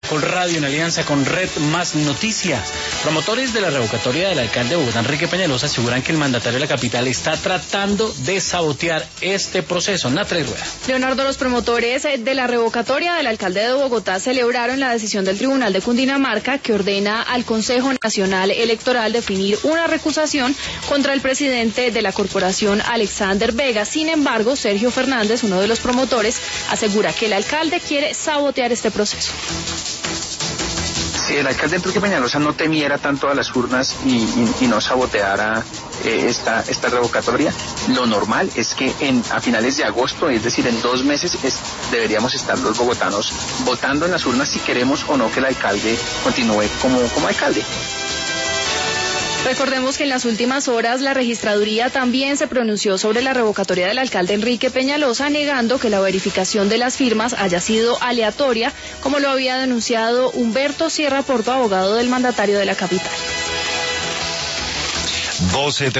Caracol Radio en alianza con Red Más Noticias. Promotores de la revocatoria del alcalde de Bogotá, Enrique Peñalosa, aseguran que el mandatario de la capital está tratando de sabotear este proceso. Natalia Rueda. Leonardo, los promotores de la revocatoria del alcalde de Bogotá celebraron la decisión del Tribunal de Cundinamarca que ordena al Consejo Nacional Electoral definir una recusación contra el presidente de la corporación, Alexander Vega. Sin embargo, Sergio Fernández, uno de los promotores, asegura que el alcalde quiere sabotear este proceso. Si el alcalde Enrique Peñalosa no temiera tanto a las urnas y no saboteara esta revocatoria, lo normal es que a finales de agosto, es decir, en 2 meses, deberíamos estar los bogotanos votando en las urnas si queremos o no que el alcalde continúe como alcalde. Recordemos que en las últimas horas la registraduría también se pronunció sobre la revocatoria del alcalde Enrique Peñalosa, negando que la verificación de las firmas haya sido aleatoria, como lo había denunciado Humberto Sierra Porto, abogado del mandatario de la capital.